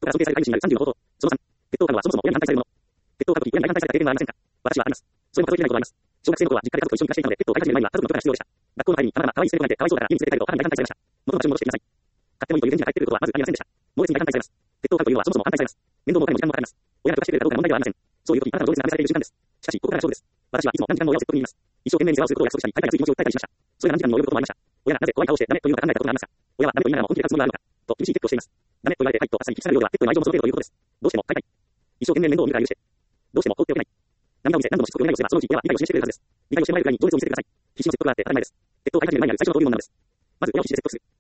から想定される飼い主になる30の方法。その3、鉄塔家具はそもそも親に反対されるもの。鉄塔家具に親に反対された経験はありませんか？私はあります。それも数えきれないほどあります。小学生の頃は実家で家族と一緒に暮らしていたので、ペットを飼い始める前には家族の許可が必要でした。学校の帰りに、あなたが可愛い捨て猫がいて可愛そうだから家に連れて帰ると母に大反対されました。元の場所に戻してください。買ってもいいという返事が返ってくることはまずありませんでした。猛烈に大反対されます。ペットを飼うというのはそもそも反対されます。面倒もお金も時間もかかります。親が許可してくれるかどうかの問題ではありません。そういう時、あなたの情熱が試されている瞬間です。しかし、ここからが勝負です。私はいつも何時間も親を説得に言います。一生懸命に世話をすることを約束したり、大会がつい気持ちを訴えたりしました。それが何時間にも及ぶこともありました。親がなぜ怖い顔をしてダメというのか考えたことがありますか？親はダメと言いながらも本気で勝つつもりがあるのかと厳しいチェックをしています。ダメと言われてはいとあっさり引き下がるようではペットへの愛情も届けるということです。どうしても飼いたい。一生懸命面倒を見るから許して。どうしても放っておけない。涙を見せ何度もしつこくお願いをすればそのうち親は理解を示してくれるはずです。理解をしてもらえるくらいに情熱を見せてください。必死の説得があって当たり前です。ペットを飼い始める前にある最初の登竜門なのです。まず親を必死で説得する。